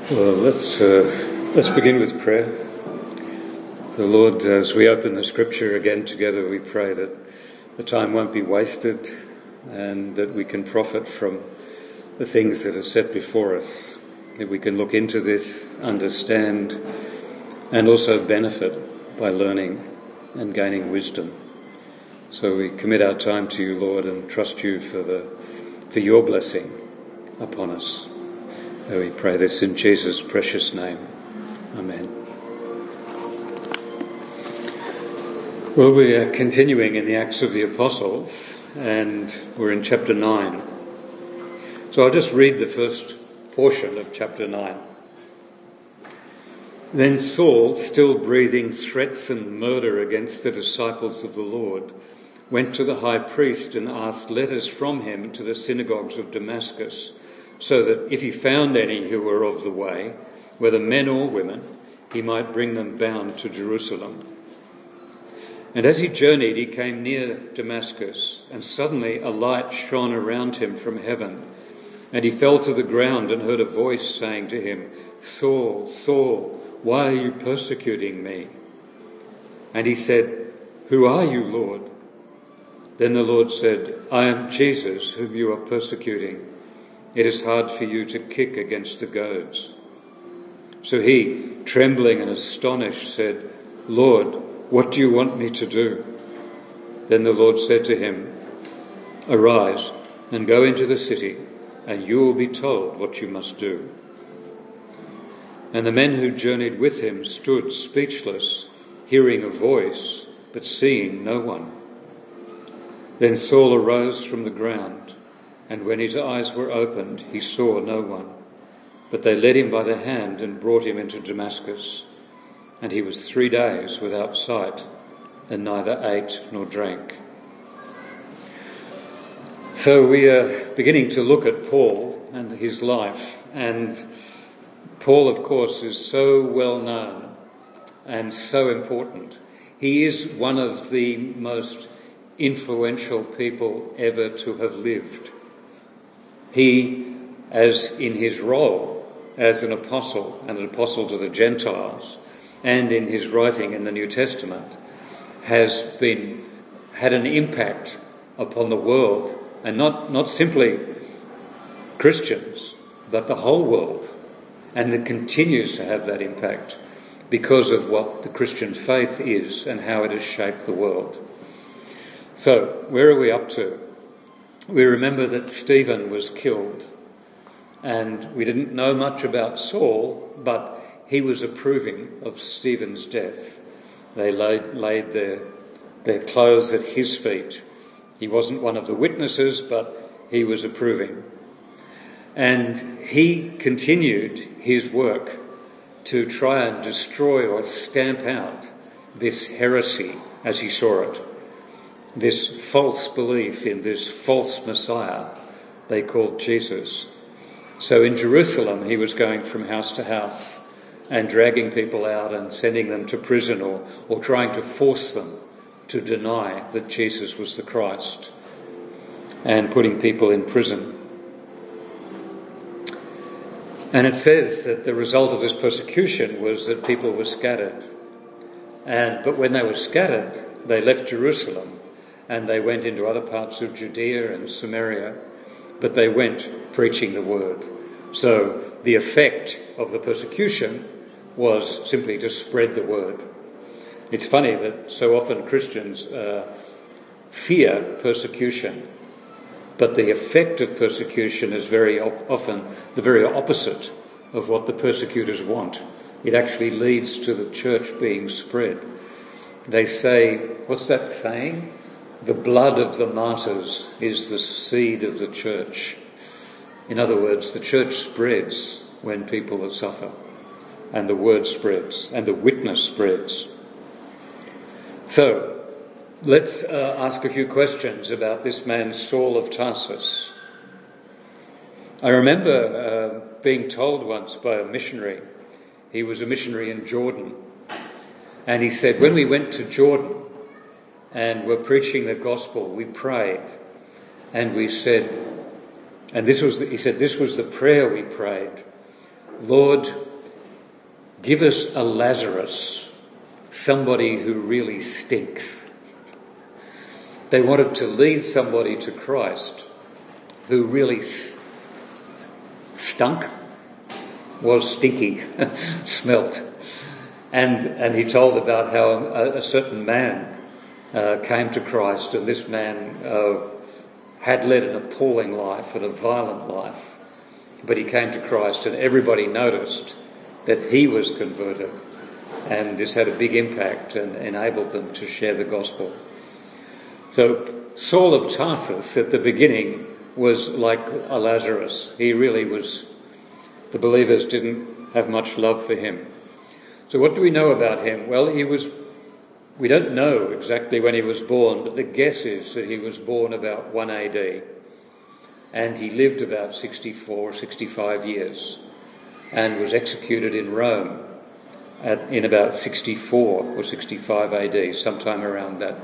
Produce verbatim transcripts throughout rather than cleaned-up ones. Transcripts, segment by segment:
Well, let's uh, let's begin with prayer. The Lord, as we open the Scripture again together, we pray that the time won't be wasted and that we can profit from the things that are set before us, that we can look into this, understand, and also benefit by learning and gaining wisdom. So we commit our time to you, Lord, and trust you for the for your blessing upon us. We pray this in Jesus' precious name. Amen. Well, we are continuing in the Acts of the Apostles, and we're in chapter nine. So I'll just read the first portion of chapter nine. Then Saul, still breathing threats and murder against the disciples of the Lord, went to the high priest and asked letters from him to the synagogues of Damascus, so that if he found any who were of the way, whether men or women, he might bring them bound to Jerusalem. And as he journeyed, he came near Damascus, and suddenly a light shone around him from heaven. And he fell to the ground and heard a voice saying to him, "Saul, Saul, why are you persecuting me?" And he said, "Who are you, Lord?" Then the Lord said, "I am Jesus, whom you are persecuting. It is hard for you to kick against the goads." So he, trembling and astonished, said, "Lord, what do you want me to do?" Then the Lord said to him, "Arise and go into the city, and you will be told what you must do." And the men who journeyed with him stood speechless, hearing a voice, but seeing no one. Then Saul arose from the ground, and when his eyes were opened, he saw no one. But they led him by the hand and brought him into Damascus. And he was three days without sight, and neither ate nor drank. So we are beginning to look at Paul and his life. And Paul, of course, is so well known and so important. He is one of the most influential people ever to have lived. He, as in his role as an apostle, and an apostle to the Gentiles, and in his writing in the New Testament, has been had an impact upon the world, and not, not simply Christians, but the whole world, and it continues to have that impact because of what the Christian faith is and how it has shaped the world. So, where are we up to? We remember that Stephen was killed, and we didn't know much about Saul, but he was approving of Stephen's death. They laid, laid their, their clothes at his feet. He wasn't one of the witnesses, but he was approving. And he continued his work to try and destroy or stamp out this heresy as he saw it. This false belief in this false Messiah they called Jesus. So in Jerusalem, he was going from house to house and dragging people out and sending them to prison, or, or trying to force them to deny that Jesus was the Christ, and putting people in prison. And it says that the result of this persecution was that people were scattered. And but when they were scattered, they left Jerusalem and they went into other parts of Judea and Samaria, but they went preaching the word. So the effect of the persecution was simply to spread the word. It's funny that so often Christians uh, fear persecution, but the effect of persecution is very op- often the very opposite of what the persecutors want. It actually leads to the church being spread. They say, what's that saying? The blood of the martyrs is the seed of the church. In other words, the church spreads when people suffer, and the word spreads, and the witness spreads. So, let's uh, ask a few questions about this man Saul of Tarsus. I remember uh, being told once by a missionary, he was a missionary in Jordan, and he said, when we went to Jordan and were preaching the gospel, we prayed, and we said, and this was, the, he said, this was the prayer we prayed. Lord, give us a Lazarus, somebody who really stinks. They wanted to lead somebody to Christ who really st- stunk, was stinky, smelt. And and he told about how a, a certain man uh, came to Christ, and this man uh, had led an appalling life and a violent life. But he came to Christ, and everybody noticed that he was converted. And this had a big impact and enabled them to share the gospel. So Saul of Tarsus at the beginning was like a Lazarus. He really was, the believers didn't have much love for him. So what do we know about him? Well, he was, we don't know exactly when he was born, but the guess is that he was born about one A D. And he lived about sixty-four, sixty-five years and was executed in Rome at, in about sixty-four or sixty-five A D, sometime around that,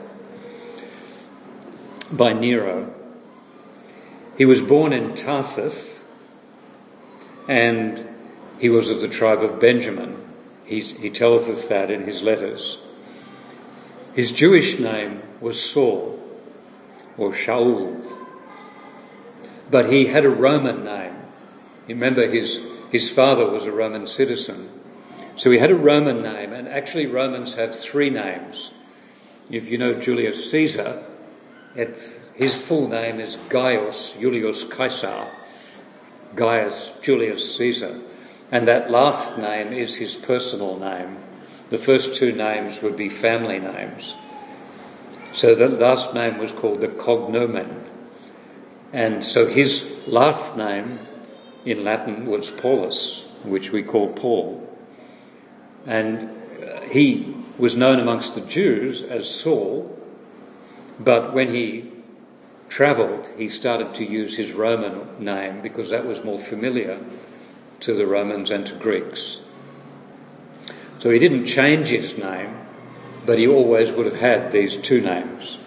by Nero. He was born in Tarsus, and he was of the tribe of Benjamin. He, he tells us that in his letters. His Jewish name was Saul, or Shaul, but he had a Roman name. You remember his, his father was a Roman citizen. So he had a Roman name, and actually Romans have three names. If you know Julius Caesar, it's, his full name is Gaius Julius Caesar, Gaius Julius Caesar. And that last name is his personal name. The first two names would be family names. So the last name was called the cognomen. And so his last name in Latin was Paulus, which we call Paul. And he was known amongst the Jews as Saul, but when he travelled, he started to use his Roman name because that was more familiar to the Romans and to Greeks. So he didn't change his name, but he always would have had these two names.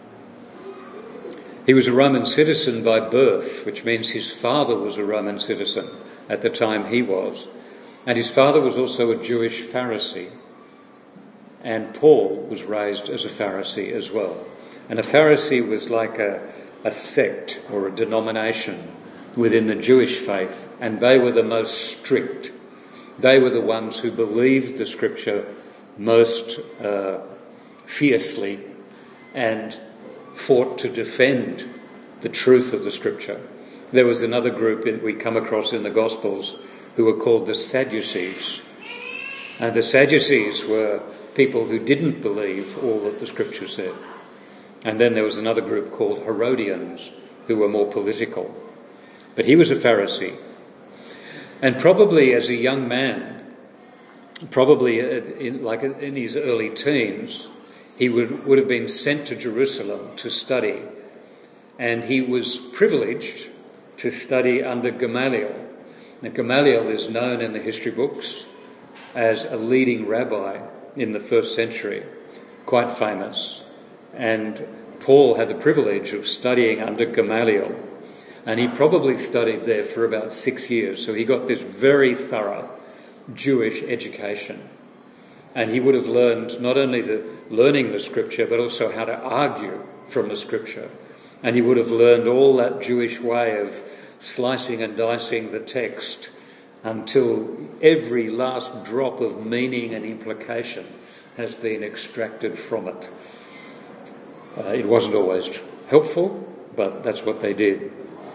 He was a Roman citizen by birth, which means his father was a Roman citizen at the time he was. And his father was also a Jewish Pharisee. And Paul was raised as a Pharisee as well. And a Pharisee was like a, a sect or a denomination within the Jewish faith, and they were the most strict. They were the ones who believed the scripture most uh, fiercely and fought to defend the truth of the scripture. There was another group that we come across in the Gospels who were called the Sadducees. And the Sadducees were people who didn't believe all that the scripture said. And then there was another group called Herodians who were more political. But he was a Pharisee. And probably as a young man, probably in, like in his early teens, he would, would have been sent to Jerusalem to study. And he was privileged to study under Gamaliel. Now, Gamaliel is known in the history books as a leading rabbi in the first century, quite famous. And Paul had the privilege of studying under Gamaliel. And he probably studied there for about six years. So he got this very thorough Jewish education. And he would have learned not only the learning the scripture, but also how to argue from the scripture. And he would have learned all that Jewish way of slicing and dicing the text until every last drop of meaning and implication has been extracted from it. Uh, it wasn't always helpful, but that's what they did.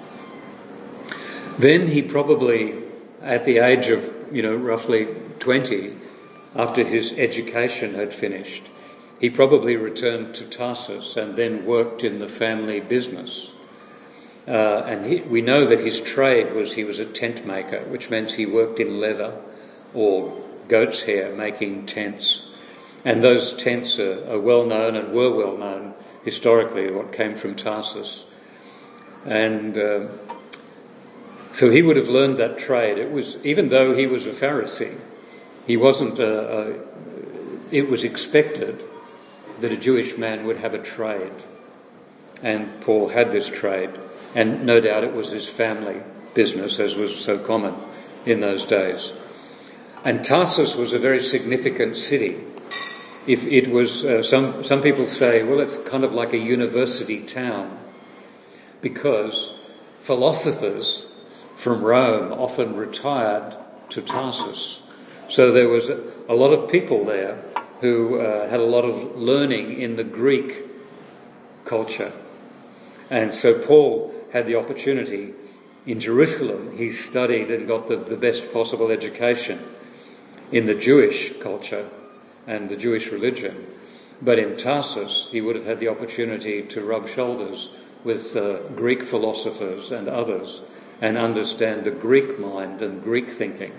Then he probably, at the age of, you know, roughly twenty, after his education had finished, he probably returned to Tarsus and then worked in the family business. Uh, and he, we know that his trade was he was a tent maker, which meant he worked in leather or goat's hair making tents. And those tents are, are well known and were well known historically, what came from Tarsus. And uh, so he would have learned that trade. It was, even though he was a Pharisee, he wasn't a, a, it was expected that a Jewish man would have a trade. And Paul had this trade. And no doubt it was his family business, as was so common in those days. And Tarsus was a very significant city. If it was, uh, some, some people say, well, it's kind of like a university town, because philosophers from Rome often retired to Tarsus. So there was a, a lot of people there who uh, had a lot of learning in the Greek culture. And so Paul had the opportunity in Jerusalem. He studied and got the, the best possible education in the Jewish culture and the Jewish religion. But in Tarsus, he would have had the opportunity to rub shoulders with uh, Greek philosophers and others and understand the Greek mind and Greek thinking.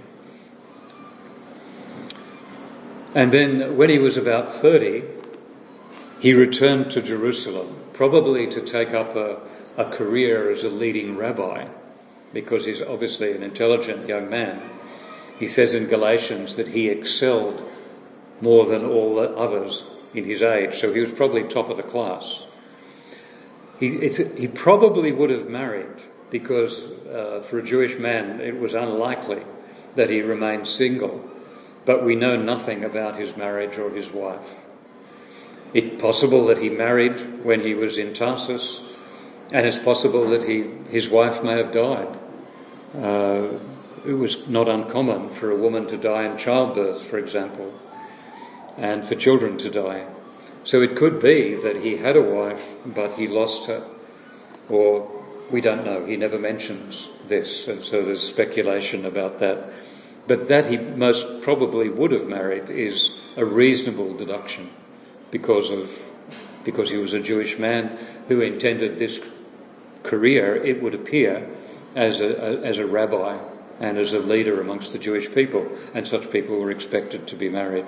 And then when he was about thirty, he returned to Jerusalem, probably to take up a, a career as a leading rabbi, because he's obviously an intelligent young man. He says in Galatians that he excelled more than all the others in his age, so he was probably top of the class. He, it's, he probably would have married, because uh, for a Jewish man it was unlikely that he remained single, but we know nothing about his marriage or his wife. It's possible that he married when he was in Tarsus, and it's possible that he his wife may have died. Uh, it was not uncommon for a woman to die in childbirth, for example, and for children to die. So it could be that he had a wife, but he lost her, or we don't know. He never mentions this, and so there's speculation about that. But that he most probably would have married is a reasonable deduction, because of because he was a Jewish man who intended this career, it would appear, as a, a as a rabbi and as a leader amongst the Jewish people, and such people were expected to be married.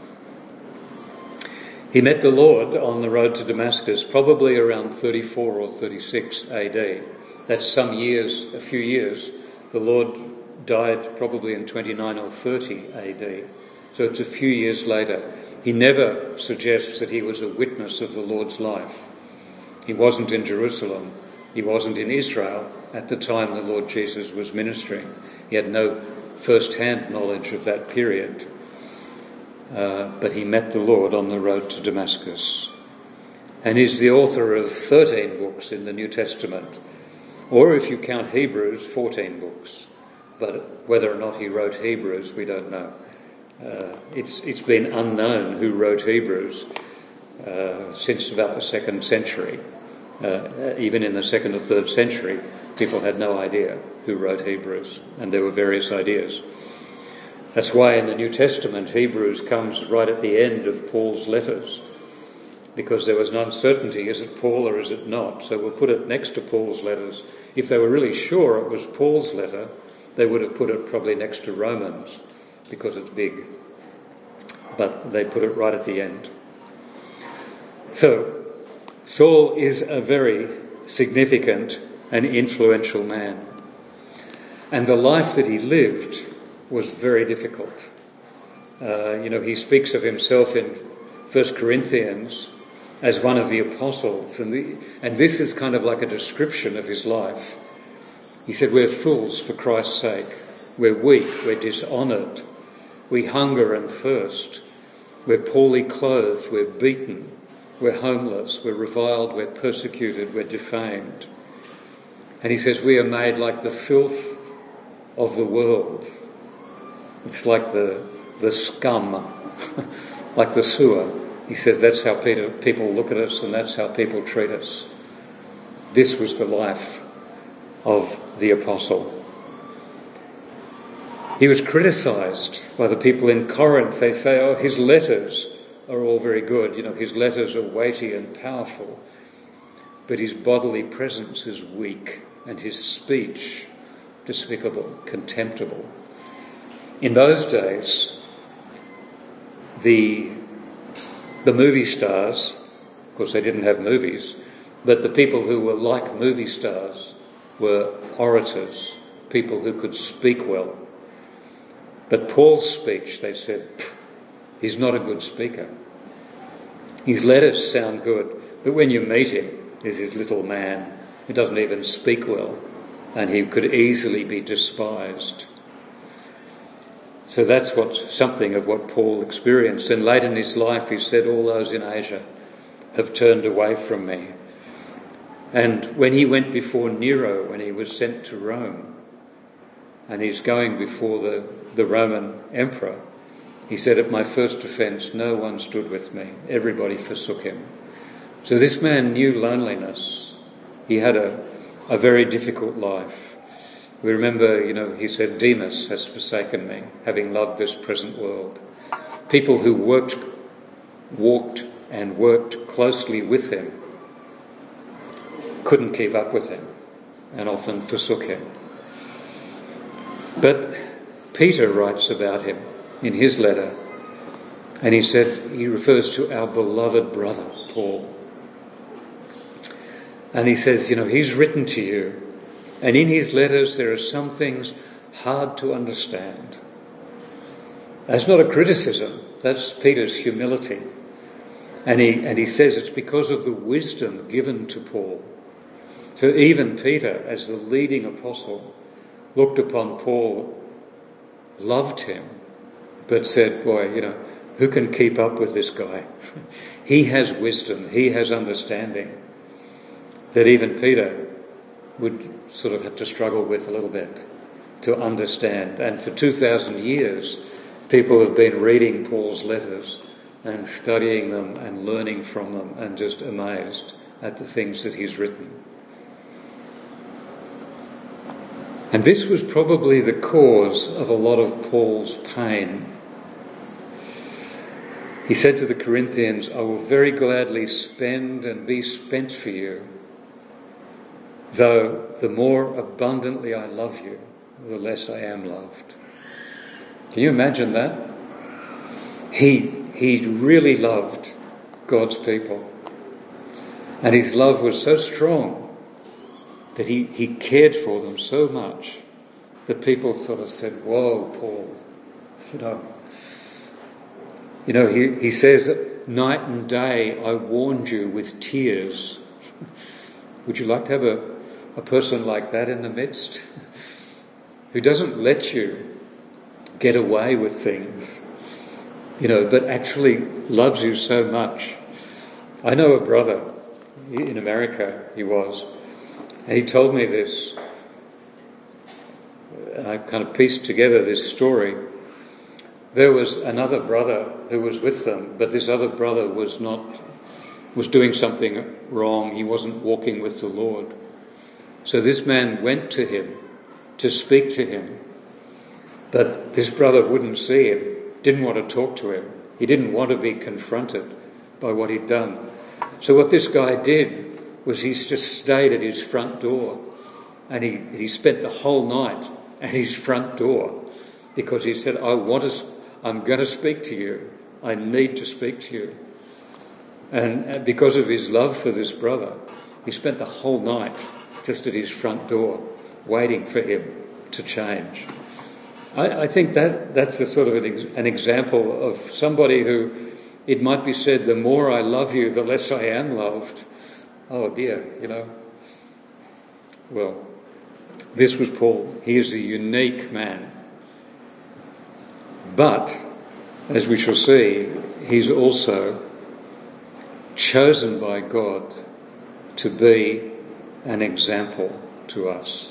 He met the Lord on the road to Damascus, probably around thirty-four or thirty-six A D. That's some years, a few years. The Lord died probably in twenty-nine or thirty A D. So it's a few years later. He never suggests that he was a witness of the Lord's life. He wasn't in Jerusalem. He wasn't in Israel at the time the Lord Jesus was ministering. He had no first-hand knowledge of that period. Uh, but he met the Lord on the road to Damascus. And he's the author of thirteen books in the New Testament. Or if you count Hebrews, fourteen books. But whether or not he wrote Hebrews, we don't know. Uh, it's it's been unknown who wrote Hebrews uh, since about the second century. Uh, even in the second or third century, people had no idea who wrote Hebrews, and there were various ideas. That's why in the New Testament, Hebrews comes right at the end of Paul's letters, because there was an uncertainty, is it Paul or is it not? So we'll put it next to Paul's letters. If they were really sure it was Paul's letter, they would have put it probably next to Romans, because it's big. But they put it right at the end. So, Saul is a very significant and influential man. And the life that he lived was very difficult. Uh, you know, he speaks of himself in First Corinthians as one of the apostles. And, the, and this is kind of like a description of his life. He said, we're fools for Christ's sake. We're weak, we're dishonoured. We hunger and thirst. We're poorly clothed, we're beaten. We're homeless, we're reviled, we're persecuted, we're defamed. And he says, we are made like the filth of the world. It's like the the scum, like the sewer. He says that's how people look at us and that's how people treat us. This was the life of the apostle. He was criticised by the people in Corinth. They say, oh, his letters are all very good. You know, his letters are weighty and powerful, but his bodily presence is weak and his speech despicable, contemptible. In those days, the the movie stars, of course they didn't have movies, but the people who were like movie stars were orators, people who could speak well. But Paul's speech, they said, he's not a good speaker. His letters sound good, but when you meet him, he's this little man who doesn't even speak well, and he could easily be despised. So that's what something of what Paul experienced. And late in his life, he said, all those in Asia have turned away from me. And when he went before Nero, when he was sent to Rome, and he's going before the, the Roman emperor, he said, at my first offence, no one stood with me. Everybody forsook him. So this man knew loneliness. He had a, a very difficult life. We remember, you know, he said, Demas has forsaken me, having loved this present world. People who worked, walked and worked closely with him couldn't keep up with him and often forsook him. But Peter writes about him in his letter, and he said, he refers to our beloved brother, Paul. And he says, you know, he's written to you, and in his letters there are some things hard to understand. That's not a criticism, that's Peter's humility. And he, and he says it's because of the wisdom given to Paul. So even Peter, as the leading apostle, looked upon Paul, loved him, but said, boy, you know, who can keep up with this guy? He has wisdom, he has understanding that even Peter would sort of have to struggle with a little bit to understand. And for two thousand years, people have been reading Paul's letters and studying them and learning from them and just amazed at the things that he's written. And this was probably the cause of a lot of Paul's pain. He said to the Corinthians, I will very gladly spend and be spent for you, though the more abundantly I love you, the less I am loved. Can you imagine that? He, he really loved God's people. And his love was so strong that he, he cared for them so much that people sort of said, whoa, Paul, you know. You know, he, he says, night and day I warned you with tears. Would you like to have a, a person like that in the midst? Who doesn't let you get away with things, you know, but actually loves you so much. I know a brother in America, he was, and he told me this. I kind of pieced together this story. There was another brother who was with them, but this other brother was not, was doing something wrong. He wasn't walking with the Lord. So this man went to him to speak to him, but this brother wouldn't see him, didn't want to talk to him. He didn't want to be confronted by what he'd done. So what this guy did was he just stayed at his front door, and he, he spent the whole night at his front door because he said, I want to, I'm going to speak to you. I need to speak to you. And because of his love for this brother, he spent the whole night just at his front door waiting for him to change. I, I think that that's a sort of an, ex, an example of somebody who, it might be said, the more I love you, the less I am loved. Oh dear, you know. Well, this was Paul. He is a unique man. But, as we shall see, he's also chosen by God to be an example to us.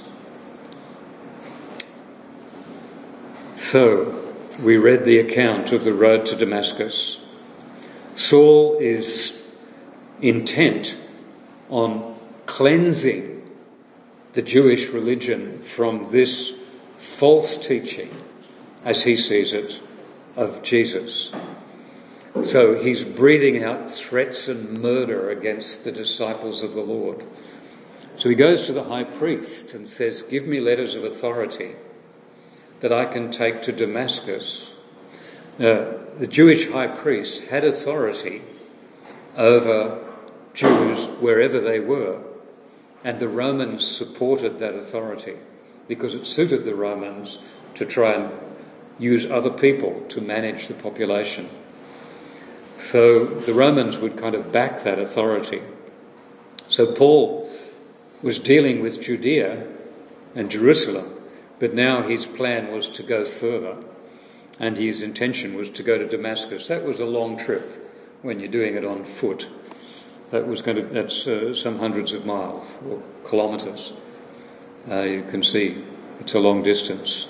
So, we read the account of the road to Damascus. Saul is intent on cleansing the Jewish religion from this false teaching, as he sees it, of Jesus. So he's breathing out threats and murder against the disciples of the Lord. So he goes to the high priest and says, give me letters of authority that I can take to Damascus. Now, the Jewish high priest had authority over Jews wherever they were, and the Romans supported that authority because it suited the Romans to try and use other people to manage the population. So the Romans would kind of back that authority. So Paul was dealing with Judea and Jerusalem, but now his plan was to go further. and his intention was to go to Damascus. That was a long trip when you're doing it on foot. That was going to, that's uh, some hundreds of miles or kilometres. Uh, you can see it's a long distance.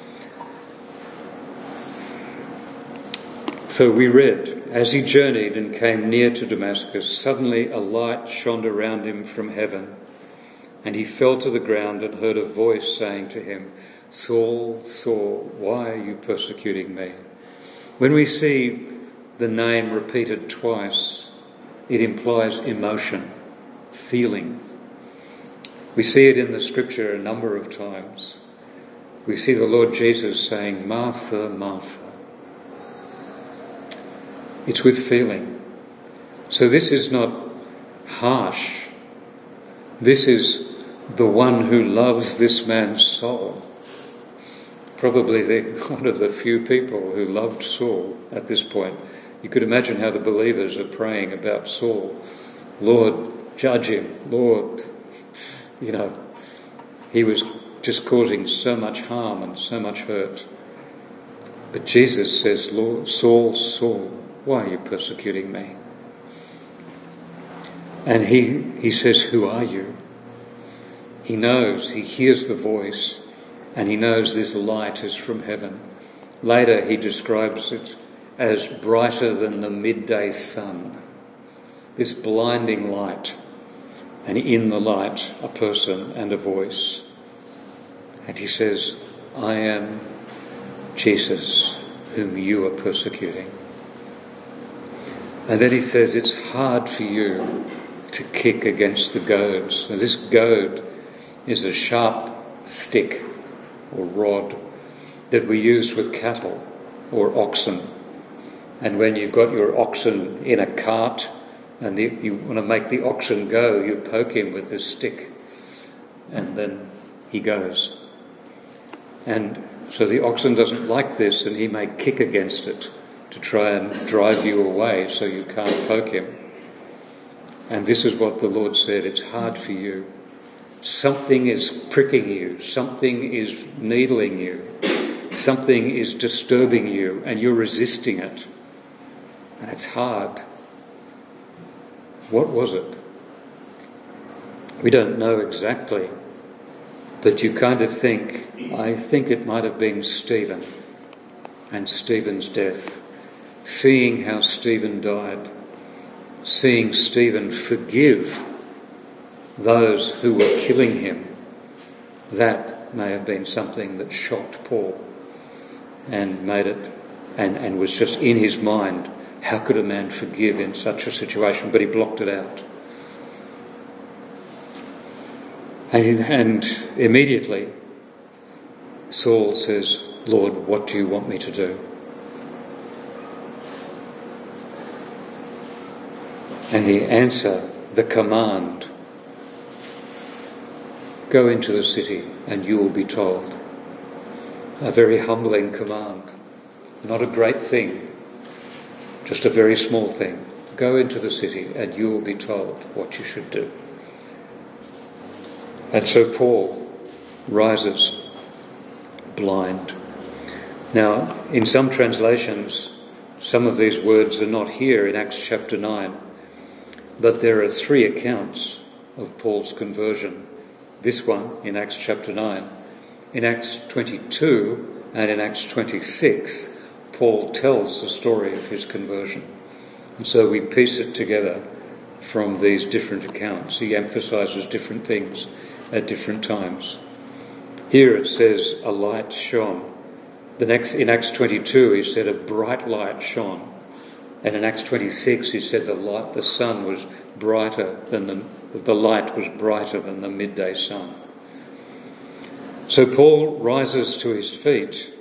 So we read, as he journeyed and came near to Damascus, suddenly a light shone around him from heaven, and he fell to the ground and heard a voice saying to him, Saul, Saul, why are you persecuting me? When we see the name repeated twice, it implies emotion, feeling. We see it in the scripture a number of times. We see the Lord Jesus saying, Martha, Martha. It's with feeling. So this is not harsh. This is the one who loves this man's soul. Probably the, one of the few people who loved Saul at this point. You could imagine how the believers are praying about Saul. Lord, judge him. Lord, you know, he was just causing so much harm and so much hurt. But Jesus says, Lord, Saul, Saul, why are you persecuting me? And he, he says, who are you? He knows, he hears the voice, and he knows this light is from heaven. Later he describes it as brighter than the midday sun. This blinding light, and in the light a person and a voice. And he says, I am Jesus, whom you are persecuting. And then he says, it's hard for you to kick against the goads. So this goad is a sharp stick or rod that we use with cattle or oxen. And when you've got your oxen in a cart and the, you want to make the oxen go, you poke him with this stick and then he goes. And so the oxen doesn't like this, and he may kick against it to try and drive you away so you can't poke him. And this is what the Lord said, it's hard for you. Something is pricking you, something is needling you, something is disturbing you, and you're resisting it. And it's hard. What was it? We don't know exactly, but you kind of think, I think it might have been Stephen and Stephen's death. Seeing how Stephen died, seeing Stephen forgive those who were killing him, that may have been something that shocked Paul and made it, and, and was just in his mind, how could a man forgive in such a situation? But he blocked it out. And, and immediately Saul says, Lord, what do you want me to do? And the answer, the command, go into the city and you will be told. A very humbling command. Not a great thing, just a very small thing. Go into the city and you will be told what you should do. And so Paul rises blind. Now, in some translations, some of these words are not here in Acts chapter nine. But there are three accounts of Paul's conversion. This one in Acts chapter nine. In Acts twenty-two and in Acts twenty-six, Paul tells the story of his conversion. And so we piece it together from these different accounts. He emphasises different things at different times. Here it says a light shone. The next, in Acts twenty-two he said a bright light shone. And in Acts twenty-six, he said the light, the sun was brighter than the, the light was brighter than the midday sun. So Paul rises to his feet,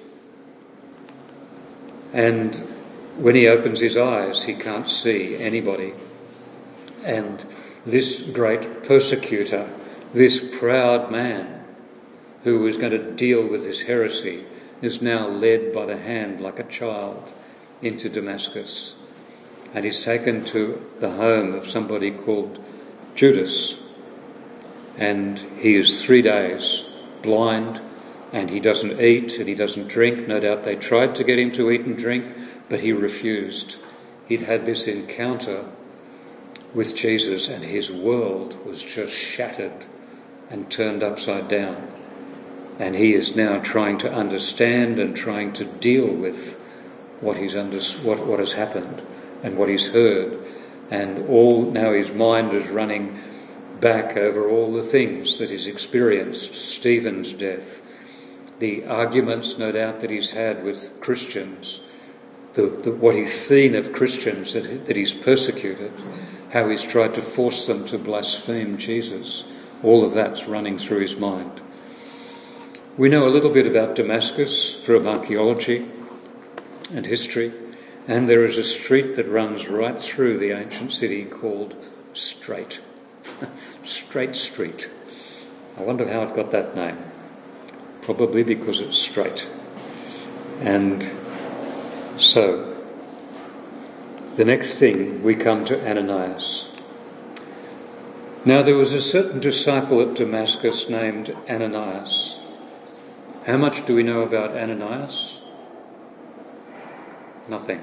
and when he opens his eyes, he can't see anybody. And this great persecutor, this proud man who was going to deal with his heresy, is now led by the hand like a child into Damascus. And he's taken to the home of somebody called Judas. And he is three days blind and he doesn't eat and he doesn't drink. No doubt they tried to get him to eat and drink, but he refused. He'd had this encounter with Jesus and his world was just shattered and turned upside down. And he is now trying to understand and trying to deal with what he's under, what, what has happened and what he's heard. And all now his mind is running back over all the things that he's experienced. Stephen's death, the arguments, no doubt, that he's had with Christians, the, the, what he's seen of Christians that, that he's persecuted, how he's tried to force them to blaspheme Jesus. All of that's running through his mind. We know a little bit about Damascus from archaeology and history, and there is a street that runs right through the ancient city called Straight. Straight Street. I wonder how it got that name. Probably because it's straight. And so, the next thing, we come to Ananias. Now there was a certain disciple at Damascus named Ananias. How much do we know about Ananias? Nothing.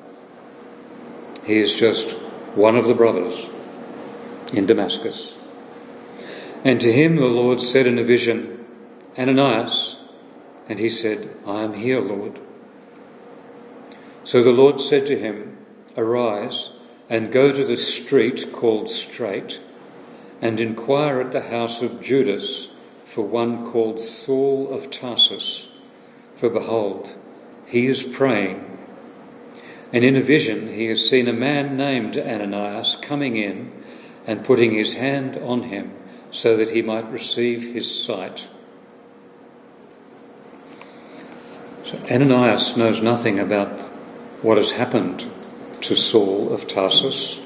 He is just one of the brothers in Damascus. And to him the Lord said in a vision, Ananias, and he said, I am here, Lord. So the Lord said to him, Arise and go to the street called Straight and inquire at the house of Judas for one called Saul of Tarsus. For behold, he is praying. And in a vision he has seen a man named Ananias coming in and putting his hand on him so that he might receive his sight. So Ananias knows nothing about what has happened to Saul of Tarsus.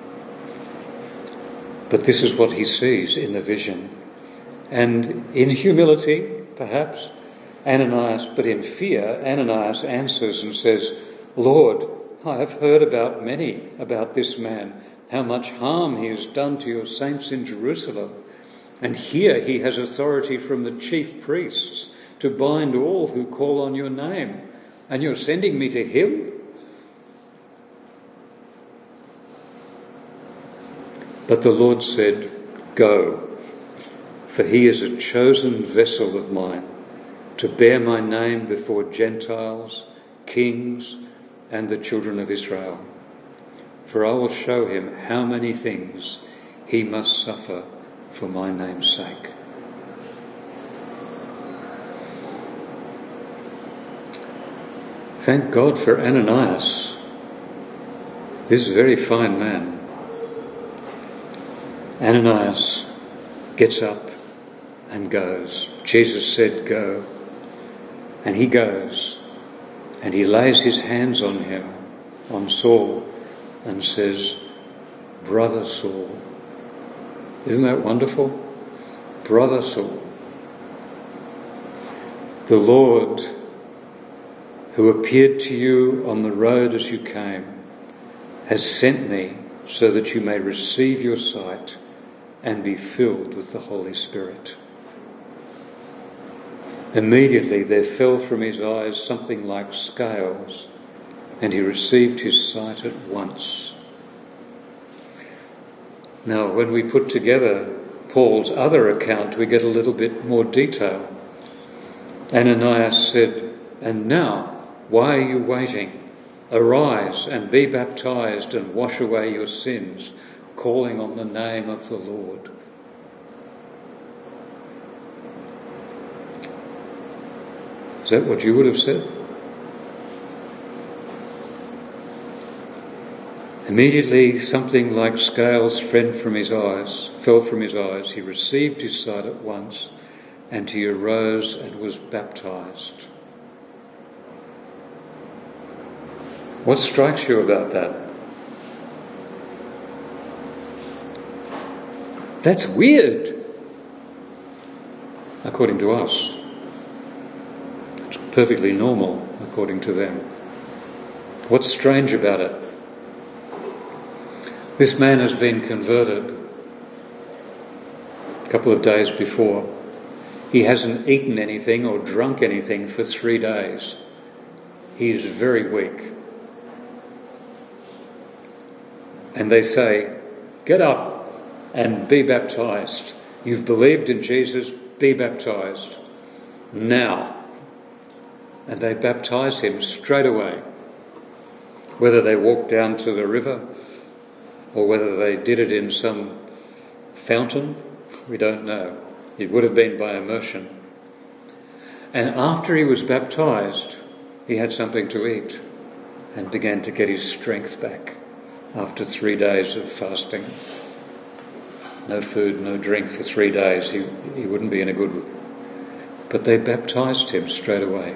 But this is what he sees in the vision. And in humility, perhaps, Ananias, but in fear, Ananias answers and says, Lord, I have heard about many, about this man, how much harm he has done to your saints in Jerusalem. And here he has authority from the chief priests to bind all who call on your name. And you're sending me to him? But the Lord said, Go, for he is a chosen vessel of mine to bear my name before Gentiles, kings, and the children of Israel. For I will show him how many things he must suffer for my name's sake. Thank God for Ananias. This is a very fine man. Ananias gets up and goes. Jesus said, Go. And he goes. And he lays his hands on him, on Saul, and says, Brother Saul. Isn't that wonderful? Brother Saul. The Lord, who appeared to you on the road as you came, has sent me so that you may receive your sight and be filled with the Holy Spirit. Immediately there fell from his eyes something like scales, and he received his sight at once. Now, when we put together Paul's other account, we get a little bit more detail. Ananias said, And now, why are you waiting? Arise and be baptized and wash away your sins, calling on the name of the Lord. Is that what you would have said? Immediately something like scales fell from his eyes, fell from his eyes. He received his sight at once, and he arose and was baptized. What strikes you about that? That's weird, according to us. It's perfectly normal, according to them. What's strange about it? This man has been converted a couple of days before. He hasn't eaten anything or drunk anything for three days. He is very weak. And they say, get up and be baptized. You've believed in Jesus, be baptized now. And they baptize him straight away. Whether they walked down to the river or whether they did it in some fountain, we don't know. It would have been by immersion. And after he was baptized, he had something to eat and began to get his strength back after three days of fasting. No food, no drink for three days. He, he wouldn't be in a good... But they baptized him straight away.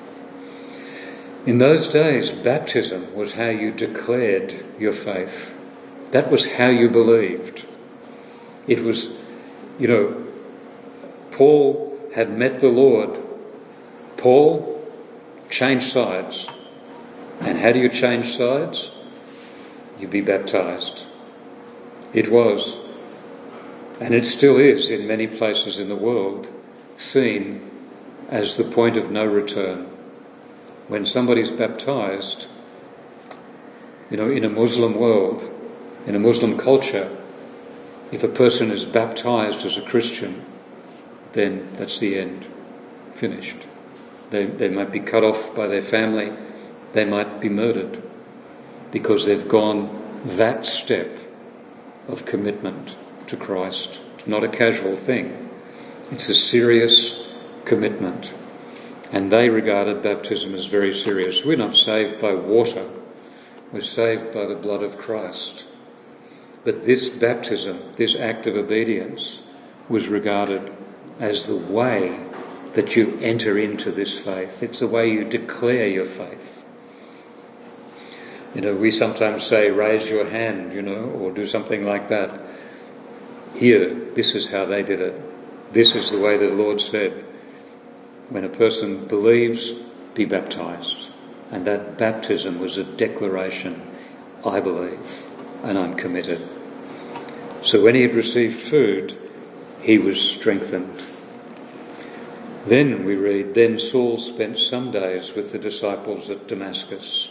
In those days, baptism was how you declared your faith. That was how you believed. It was, you know, Paul had met the Lord. Paul changed sides. And how do you change sides? You be baptized. It was, and it still is in many places in the world, seen as the point of no return. When somebody's baptized, you know, in a Muslim world, in a Muslim culture, if a person is baptized as a Christian, then that's the end. Finished. They, they might be cut off by their family. They might be murdered because they've gone that step of commitment to Christ. It's not a casual thing. It's a serious commitment. And they regarded baptism as very serious. We're not saved by water. We're saved by the blood of Christ. But this baptism, this act of obedience, was regarded as the way that you enter into this faith. It's the way you declare your faith. You know, we sometimes say, raise your hand, you know, or do something like that. Here, this is how they did it. This is the way the Lord said, when a person believes, be baptized. And that baptism was a declaration, I believe, and I'm committed. So when he had received food, he was strengthened. Then we read, then Saul spent some days with the disciples at Damascus.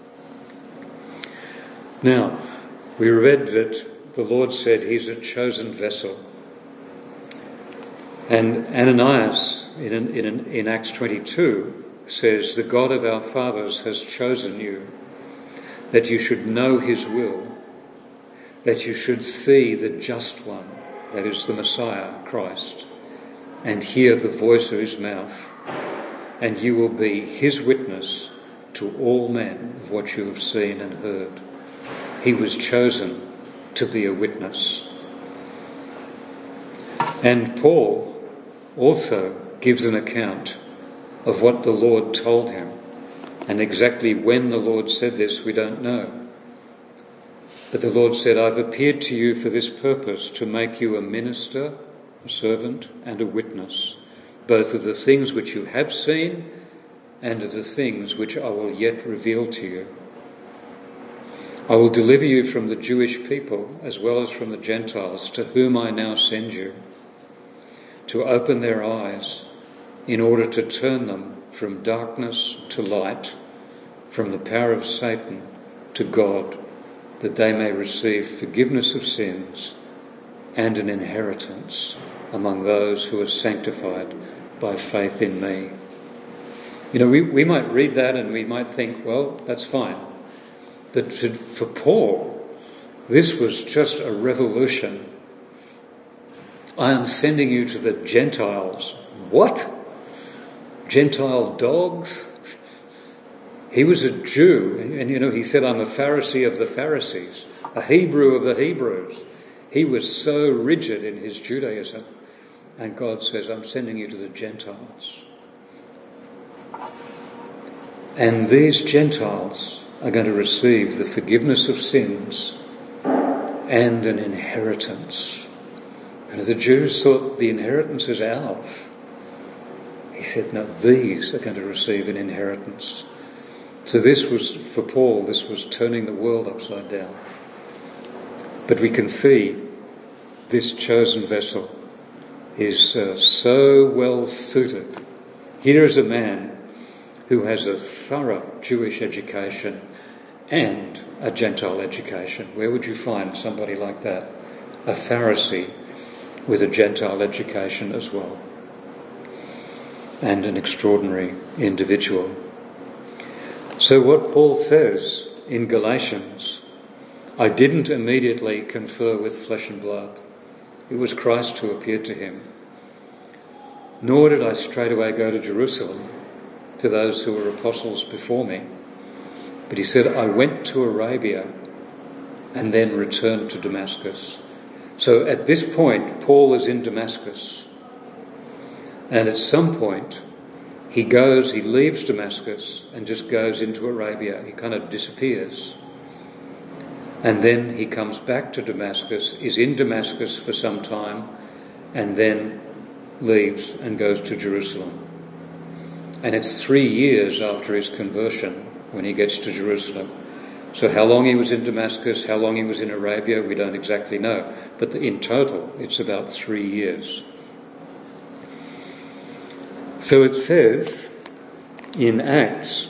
Now, we read that the Lord said he's a chosen vessel. And Ananias, in, in, in Acts twenty-two, says, the God of our fathers has chosen you, that you should know his will, that you should see the just one, that is the Messiah, Christ, and hear the voice of his mouth, and you will be his witness to all men of what you have seen and heard. He was chosen to be a witness. And Paul also gives an account of what the Lord told him. And exactly when the Lord said this, we don't know. But the Lord said, I've appeared to you for this purpose, to make you a minister, a servant, and a witness, both of the things which you have seen and of the things which I will yet reveal to you. I will deliver you from the Jewish people as well as from the Gentiles, to whom I now send you, to open their eyes in order to turn them from darkness to light, from the power of Satan to God, that they may receive forgiveness of sins and an inheritance among those who are sanctified by faith in me. You know, we, we might read that and we might think, well, that's fine. But for Paul, this was just a revolution. I am sending you to the Gentiles. What? Gentile dogs? He was a Jew, and, and you know, he said, I'm a Pharisee of the Pharisees, a Hebrew of the Hebrews. He was so rigid in his Judaism. And God says, I'm sending you to the Gentiles. And these Gentiles are going to receive the forgiveness of sins and an inheritance. And the Jews thought the inheritance is ours. He said, no, these are going to receive an inheritance. So this was, for Paul, this was turning the world upside down. But we can see this chosen vessel. is uh, so well suited. Here is a man who has a thorough Jewish education and a Gentile education. Where would you find somebody like that? A Pharisee with a Gentile education as well. And an extraordinary individual. So what Paul says in Galatians, I didn't immediately confer with flesh and blood. It was Christ who appeared to him. Nor did I straightaway go to Jerusalem to those who were apostles before me. But he said, I went to Arabia and then returned to Damascus. So at this point, Paul is in Damascus. And at some point, he goes, he leaves Damascus and just goes into Arabia. He kind of disappears. And then he comes back to Damascus, is in Damascus for some time, and then leaves and goes to Jerusalem. And it's three years after his conversion when he gets to Jerusalem. So how long he was in Damascus, how long he was in Arabia, we don't exactly know. But in total, it's about three years. So it says in Acts,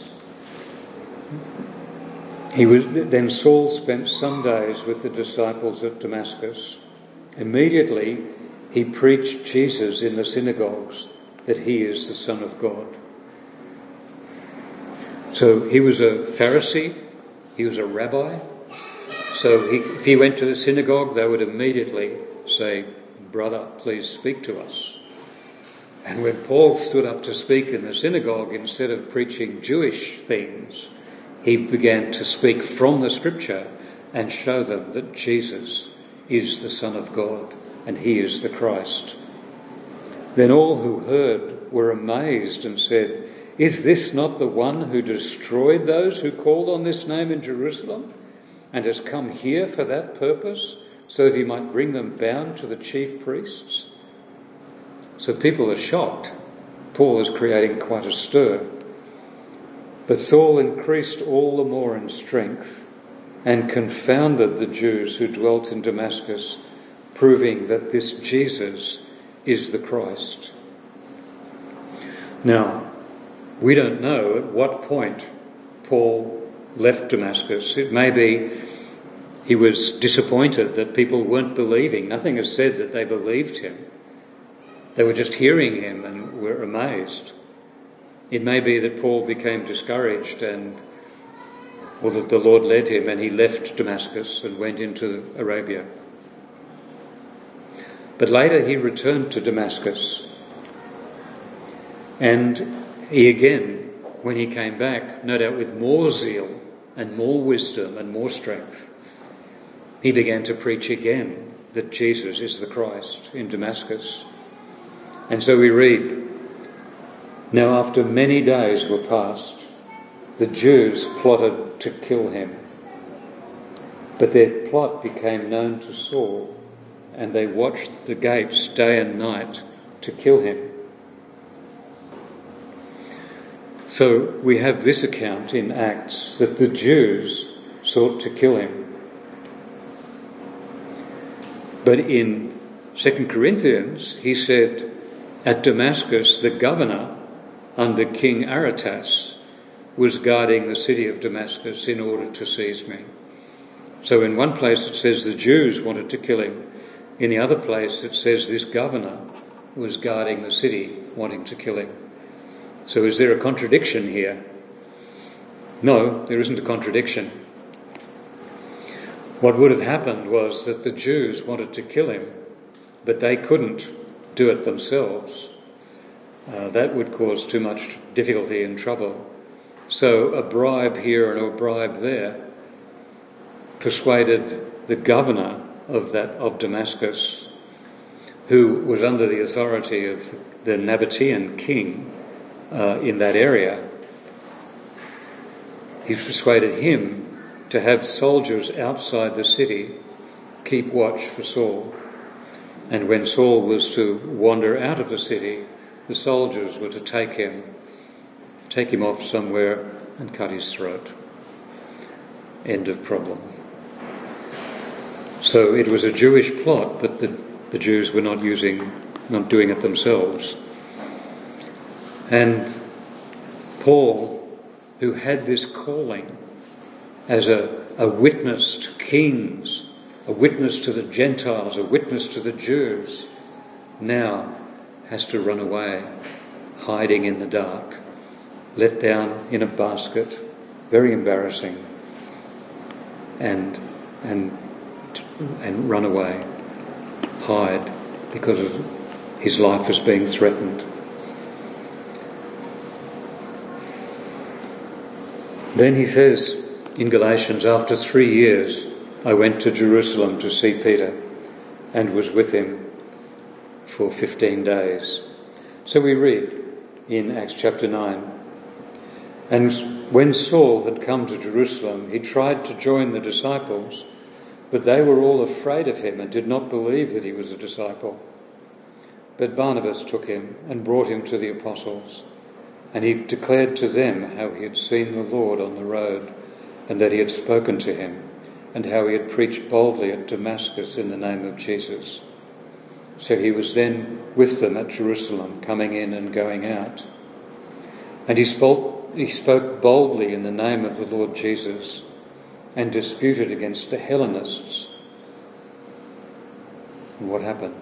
he was, then Saul spent some days with the disciples at Damascus. Immediately he preached Jesus in the synagogues, that he is the Son of God. So he was a Pharisee, he was a rabbi. So he, if he went to the synagogue, they would immediately say, brother, please speak to us. And when Paul stood up to speak in the synagogue, instead of preaching Jewish things, he began to speak from the scripture and show them that Jesus is the Son of God and he is the Christ. Then all who heard were amazed and said, is this not the one who destroyed those who called on this name in Jerusalem and has come here for that purpose, so that he might bring them bound to the chief priests? So people are shocked. Paul is creating quite a stir. But Saul increased all the more in strength and confounded the Jews who dwelt in Damascus, proving that this Jesus is the Christ. Now, we don't know at what point Paul left Damascus. It may be he was disappointed that people weren't believing. Nothing is said that they believed him. They were just hearing him and were amazed. It may be that Paul became discouraged and, or that the Lord led him and he left Damascus and went into Arabia. But later he returned to Damascus. And he again, when he came back, no doubt with more zeal and more wisdom and more strength, he began to preach again that Jesus is the Christ in Damascus. And so we read, now after many days were past, the Jews plotted to kill him. But their plot became known to Saul, and they watched the gates day and night to kill him. So we have this account in Acts that the Jews sought to kill him. But in Second Corinthians, he said, at Damascus, the governor under King Aretas was guarding the city of Damascus in order to seize me. So in one place it says the Jews wanted to kill him. In the other place it says this governor was guarding the city wanting to kill him. So is there a contradiction here? No, there isn't a contradiction. What would have happened was that the Jews wanted to kill him, but they couldn't do it themselves. Uh, that would cause too much difficulty and trouble. So a bribe here and a bribe there persuaded the governor of that of Damascus, who was under the authority of the Nabatean king uh, in that area. He persuaded him to have soldiers outside the city keep watch for Saul. And when Saul was to wander out of the city, the soldiers were to take him, take him off somewhere and cut his throat. End of problem. So it was a Jewish plot, but the, the Jews were not using not doing it themselves. And Paul, who had this calling as a, a witness to kings, a witness to the Gentiles, a witness to the Jews, now has to run away, hiding in the dark, let down in a basket, very embarrassing, and and and run away, hide, because of his life is being threatened. Then he says in Galatians, after three years, I went to Jerusalem to see Peter and was with him for fifteen days. So we read in Acts chapter nine, and when Saul had come to Jerusalem, he tried to join the disciples, but they were all afraid of him and did not believe that he was a disciple. But Barnabas took him and brought him to the apostles, and he declared to them how he had seen the Lord on the road, and that he had spoken to him, and how he had preached boldly at Damascus in the name of Jesus. So he was then with them at Jerusalem, coming in and going out. And he spoke, he spoke boldly in the name of the Lord Jesus, and disputed against the Hellenists. And what happened?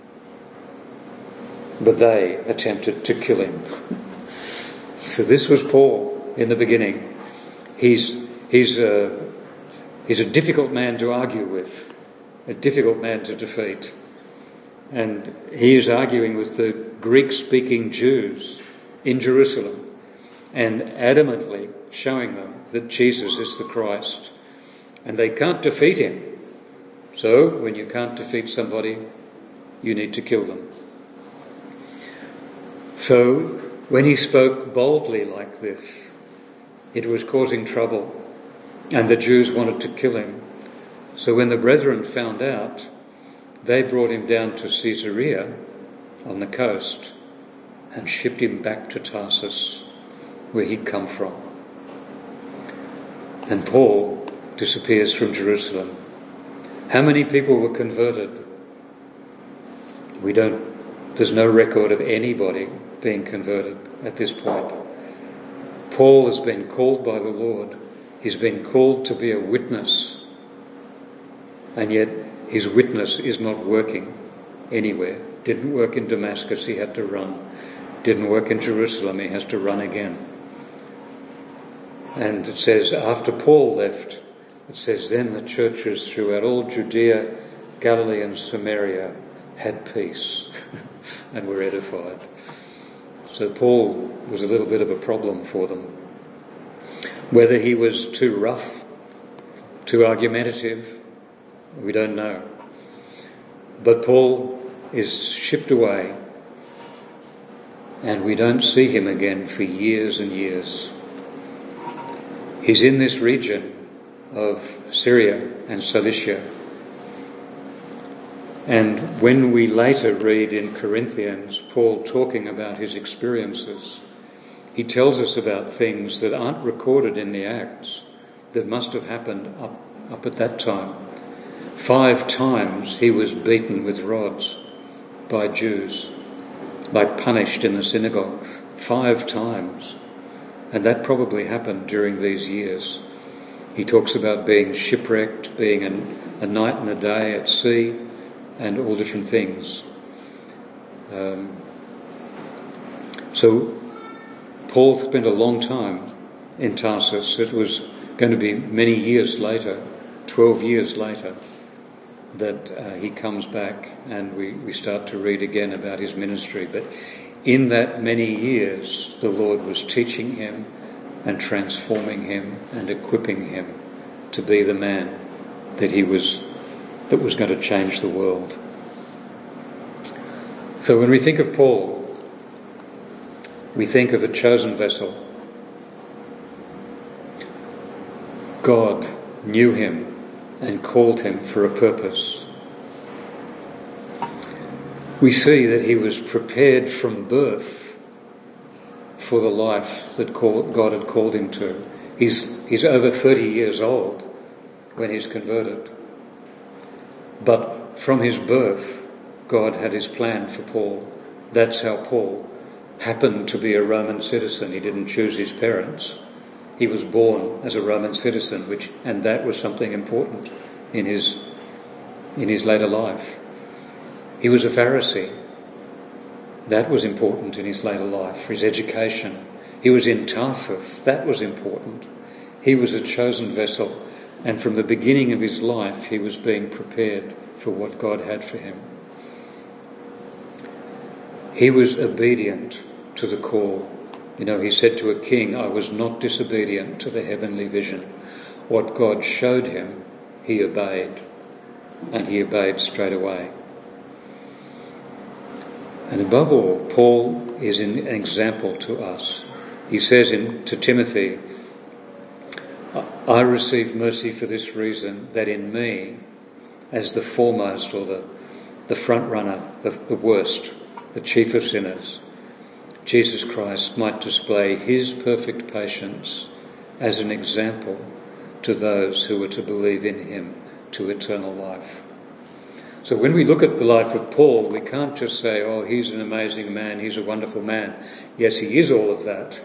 But they attempted to kill him. So this was Paul in the beginning. He's he's a, he's a difficult man to argue with, a difficult man to defeat. And he is arguing with the Greek-speaking Jews in Jerusalem and adamantly showing them that Jesus is the Christ. And they can't defeat him. So when you can't defeat somebody, you need to kill them. So when he spoke boldly like this, it was causing trouble, and the Jews wanted to kill him. So when the brethren found out, they brought him down to Caesarea on the coast and shipped him back to Tarsus, where he'd come from. And Paul disappears from Jerusalem. How many people were converted? We don't, there's no record of anybody being converted at this point. Paul has been called by the Lord. He's been called to be a witness, and yet his witness is not working anywhere. Didn't work in Damascus, he had to run. Didn't work in Jerusalem, he has to run again. And it says, after Paul left, it says, then the churches throughout all Judea, Galilee and Samaria had peace and were edified. So Paul was a little bit of a problem for them. Whether he was too rough, too argumentative, we don't know. But Paul is shipped away, and we don't see him again for years and years. He's in this region of Syria and Cilicia. And when we later read in Corinthians Paul talking about his experiences, he tells us about things that aren't recorded in the Acts that must have happened up, up at that time. Five times he was beaten with rods by Jews, like punished in the synagogues. Five times. And that probably happened during these years. He talks about being shipwrecked, being an, a night and a day at sea, and all different things. Um, so Paul spent a long time in Tarsus. It was going to be many years later, twelve years later, that uh, he comes back, and we, we start to read again about his ministry. But in that many years, the Lord was teaching him and transforming him and equipping him to be the man that he was, that was going to change the world. So when we think of Paul, we think of a chosen vessel. God knew him and called him for a purpose. We see that he was prepared from birth for the life that God had called him to. He's, he's over thirty years old when he's converted. But from his birth, God had his plan for Paul. That's how Paul happened to be a Roman citizen. He didn't choose his parents. He was born as a Roman citizen, which and that was something important in his in his later life. He was a Pharisee. That was important in his later life, for his education. He was in Tarsus. That was important. He was a chosen vessel, and from the beginning of his life he was being prepared for what God had for him. He was obedient to the call. You know, he said to a king, I was not disobedient to the heavenly vision. What God showed him, he obeyed, and he obeyed straight away. And above all, Paul is an example to us. He says in, to Timothy, I receive mercy for this reason, that in me, as the foremost or the, the front runner, the, the worst, the chief of sinners, Jesus Christ might display his perfect patience as an example to those who were to believe in him to eternal life. So when we look at the life of Paul, we can't just say, oh, he's an amazing man, he's a wonderful man. Yes, he is all of that.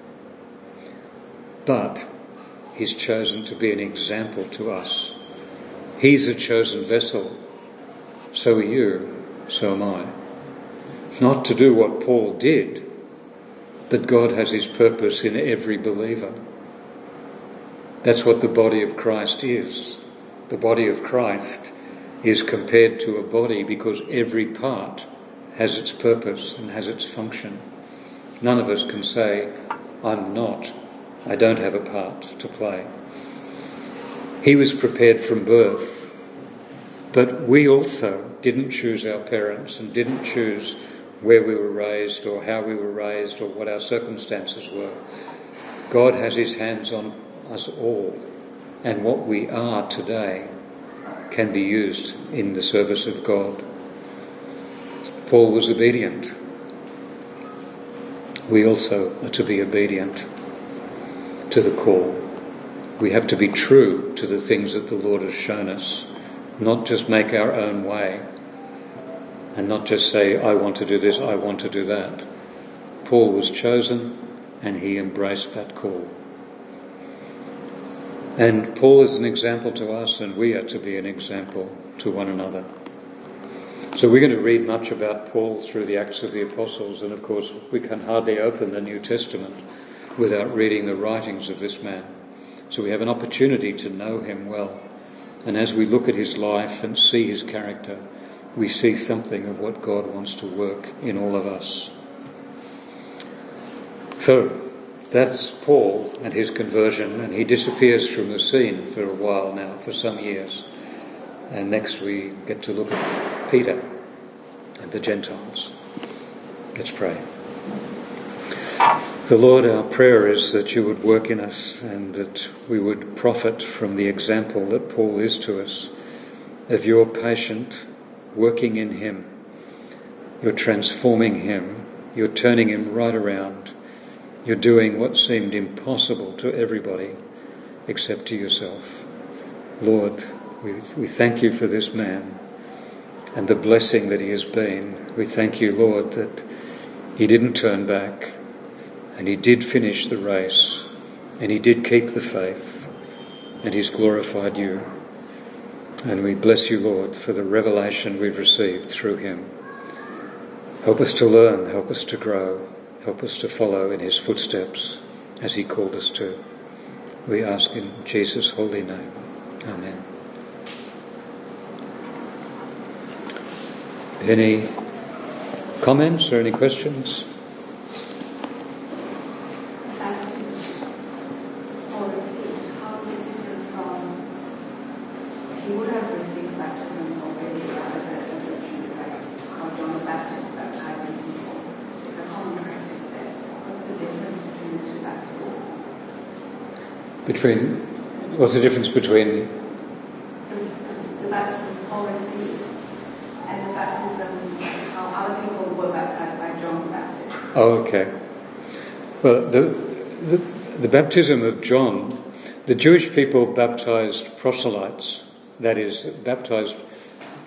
But he's chosen to be an example to us. He's a chosen vessel. So are you, so am I. Not to do what Paul did, but God has his purpose in every believer. That's what the body of Christ is. The body of Christ is compared to a body because every part has its purpose and has its function. None of us can say, I'm not, I don't have a part to play. He was prepared from birth, but we also didn't choose our parents and didn't choose where we were raised or how we were raised or what our circumstances were. God has his hands on us all, and what we are today can be used in the service of God. Paul was obedient. We also are to be obedient to the call. We have to be true to the things that the Lord has shown us, not just make our own way, and not just say, I want to do this, I want to do that. Paul was chosen and he embraced that call. And Paul is an example to us, and we are to be an example to one another. So we're going to read much about Paul through the Acts of the Apostles, and of course we can hardly open the New Testament without reading the writings of this man. So we have an opportunity to know him well. And as we look at his life and see his character, we see something of what God wants to work in all of us. So that's Paul and his conversion, and he disappears from the scene for a while now, for some years. And next we get to look at Peter and the Gentiles. Let's pray. The Lord, our prayer is that you would work in us and that we would profit from the example that Paul is to us of your patient working in him. You're transforming him. You're turning him right around. You're doing what seemed impossible to everybody except to yourself. Lord, we, we thank you for this man and the blessing that he has been. We thank you, Lord, that he didn't turn back and he did finish the race and he did keep the faith and he's glorified you. And we bless you, Lord, for the revelation we've received through him. Help us to learn, help us to grow, help us to follow in his footsteps as he called us to. We ask in Jesus' holy name. Amen. Any comments or any questions? Between, what's the difference between the, the baptism Paul received and the baptism how other people were baptized by John the Baptist? Oh, okay. Well, the, the the baptism of John, the Jewish people baptized proselytes, that is, baptized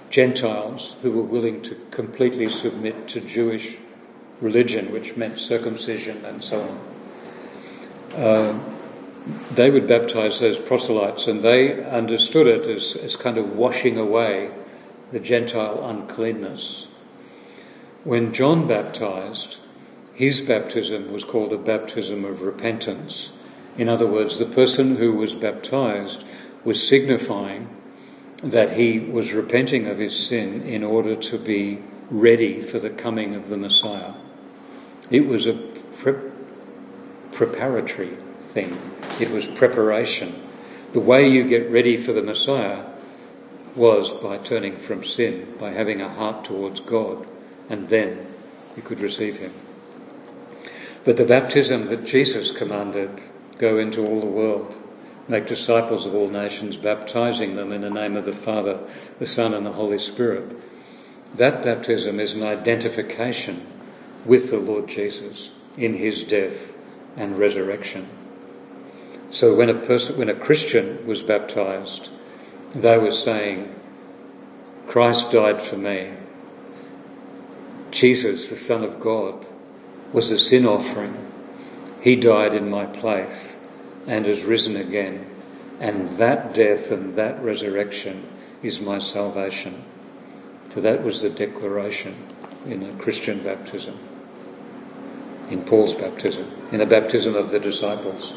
Gentiles who were willing to completely submit to Jewish religion, which meant circumcision and so on. Uh, they would baptize those proselytes, and they understood it as, as kind of washing away the Gentile uncleanness. When John baptized, his baptism was called a baptism of repentance. In other words, the person who was baptized was signifying that he was repenting of his sin in order to be ready for the coming of the Messiah. It was a pre- preparatory thing. It was preparation. The way you get ready for the Messiah was by turning from sin, by having a heart towards God, and then you could receive him. But the baptism that Jesus commanded, go into all the world, make disciples of all nations, baptizing them in the name of the Father, the Son and the Holy Spirit, that baptism is an identification with the Lord Jesus in his death and resurrection. So when a person, when a Christian was baptized, they were saying, Christ died for me. Jesus, the Son of God, was a sin offering. He died in my place and has risen again. And that death and that resurrection is my salvation. So that was the declaration in a Christian baptism, in Paul's baptism, in the baptism of the disciples.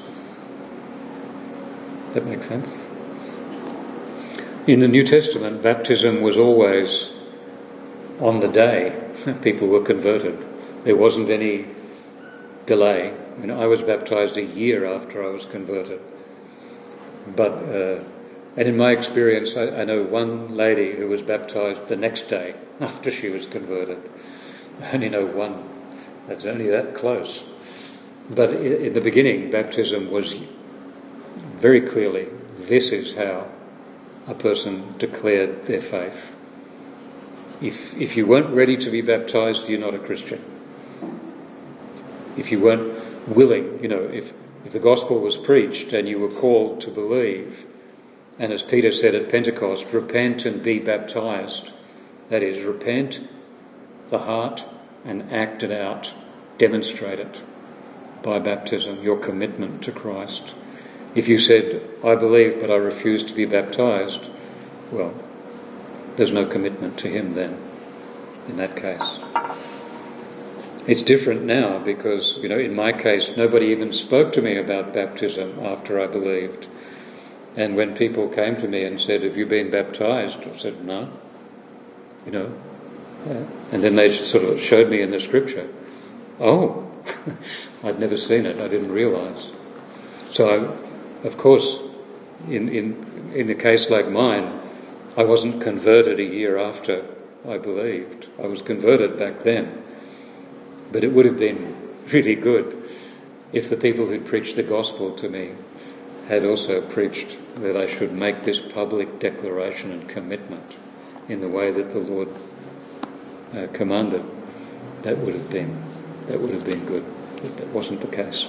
That makes sense? In the New Testament, baptism was always on the day people were converted. There wasn't any delay. I mean, I was baptized a year after I was converted. But, uh, and in my experience, I, I know one lady who was baptized the next day after she was converted. I only know one. That's only that close. But in the beginning, baptism was very clearly, this is how a person declared their faith. If if you weren't ready to be baptized, you're not a Christian. If you weren't willing, you know, if, if the gospel was preached and you were called to believe, and as Peter said at Pentecost, repent and be baptized. That is, repent the heart and act it out, demonstrate it by baptism, your commitment to Christ. If you said, I believe but I refuse to be baptized, well, there's no commitment to him then, in that case. It's different now because, you know, in my case, nobody even spoke to me about baptism after I believed. And when people came to me and said, have you been baptized? I said, no. You know, yeah. And then they sort of showed me in the scripture. Oh, I'd never seen it. I didn't realise. So, I, of course, in, in, in a case like mine, I wasn't converted a year after I believed. I was converted back then. But it would have been really good if the people who'd preached the gospel to me had also preached that I should make this public declaration and commitment in the way that the Lord uh, commanded. That would have been that would have been good. But that wasn't the case.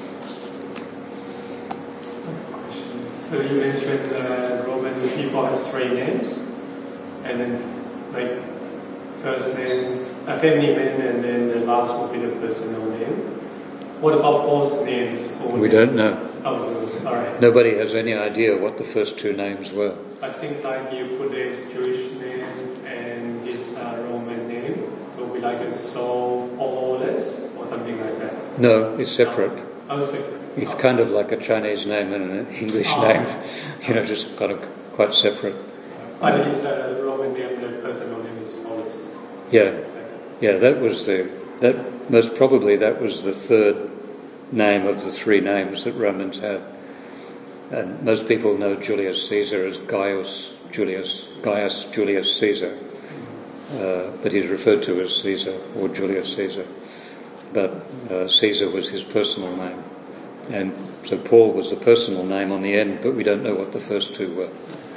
So you mentioned uh, Roman people have three names, and then like first name, a family name, and then the last will be the personal name. What about Paul's names? We don't know. Oh, all right. Nobody has any idea what the first two names were. I think like you put his Jewish name and his uh, Roman name, so we like a Saul Paulus or something like that. No, it's separate. I was thinking. It's kind of like a Chinese name and an English oh. name, you know, just kind of quite separate. But his uh, Roman name, the personal name is Paulus. Yeah, yeah, that was the that most probably that was the third name of the three names that Romans had. And most people know Julius Caesar as Gaius Julius, Gaius Julius Caesar, uh, but he's referred to as Caesar or Julius Caesar. But uh, Caesar was his personal name. And so Paul was the personal name on the end, but we don't know what the first two were.